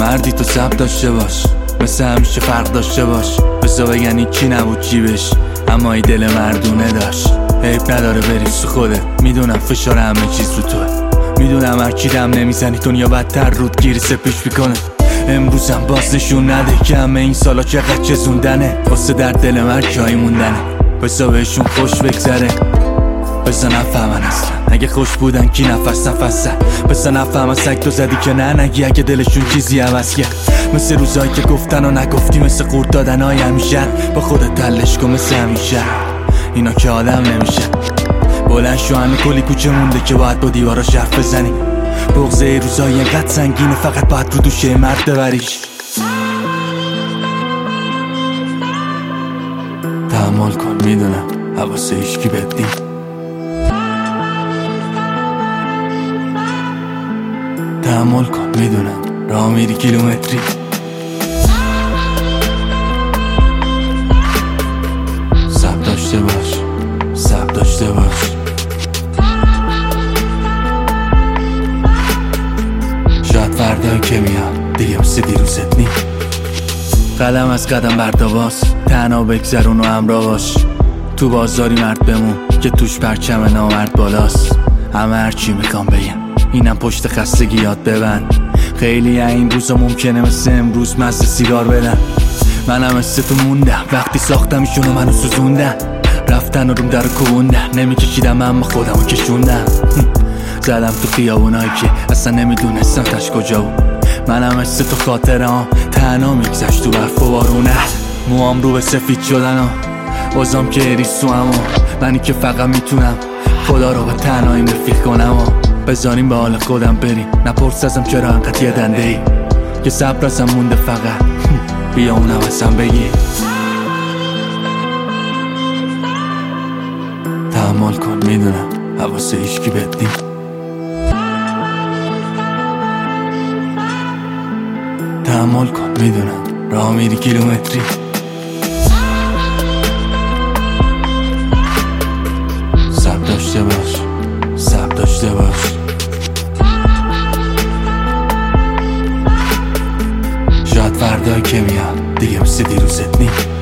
مردی تو صبر داشته باش، مثل همیشه فرق داشته باش. بزا بگن این کی نبود جیبش، اما ای دل مردونه داشت. عیب نداره بریز تو خوده، میدونم فشار همه چیز رو توه، میدونم هر کی دم نمیزنی دنیا بدتر رود گیری سپیش میکنه. امروزم باز نشون نده که همه این سالا چقدر چزوندنه، واسه در دل مرد جایی موندنه. بزا بهشون خوش بگذره، بزا نفهمن اصلا اگه خوش بودن کی نفس زد. بزا نفهمن سگ تو زدی که نه نگی اگه دلشون چیزی عوض کرد. مثل روزایی که گفتن و نگفتی، مثل قورت دادن های همیشه. با خودت تلش کن مثل همیشه، اینا که آدم نمیشه. بلند شو همه کلی کوچه مونده که باید با دیواراش حرف بزنی. بغضه روزایی انقدر سنگینه فقط باید رو دوشه مرد ببریش. تحمل کن میدونم حواسه هیچکی بهت نی، تحمل کن میدونم راه میری کیلومتری. صبر داشته باش، صبر داشته باش. شاید فردایی که میاد دیگه مثل دیروزت نی. قلم از قدم برداباس، تنها بگذرون و همراه باش. تو بازاری مرد بمون که توش پرچم نامرد بالاست. همه هرچی میخوام بگم اینم پشت خستگی یاد ببند. خیلی این روزا ممکنه مثل امروز مزه سیگار بدن. منم مثل تو موندم وقتی ساختمشون و منو سوزوندن. رفتن و روم در کوبوندن، نمیکشیدم اما خودمو کشوندم. زدم تو خیابونایی که اصلا نمیدونستم تش کجا بود. منم مثل تو خاطرام تنها میگذشت تو برف و بارونه. موام رو به سفید شدن و بازم که ریز تو همون. منی که فقط میتونم خدا رو به تنهاییم رفیق کنم و بذاریم به حال خودم بریم. نپرس ازم چرا انقدر یه دنده ای که صبر ازم مونده فقط بیا اونم ازم بگی. تحمل کن میدونم حواسه هیچکی بهت نی، تحمل کن میدونم راه میری کیلومتری. صبر داشته باش، صبر داشته باش. شاید فردایی که میاد دیگه مثل دیروزت نی.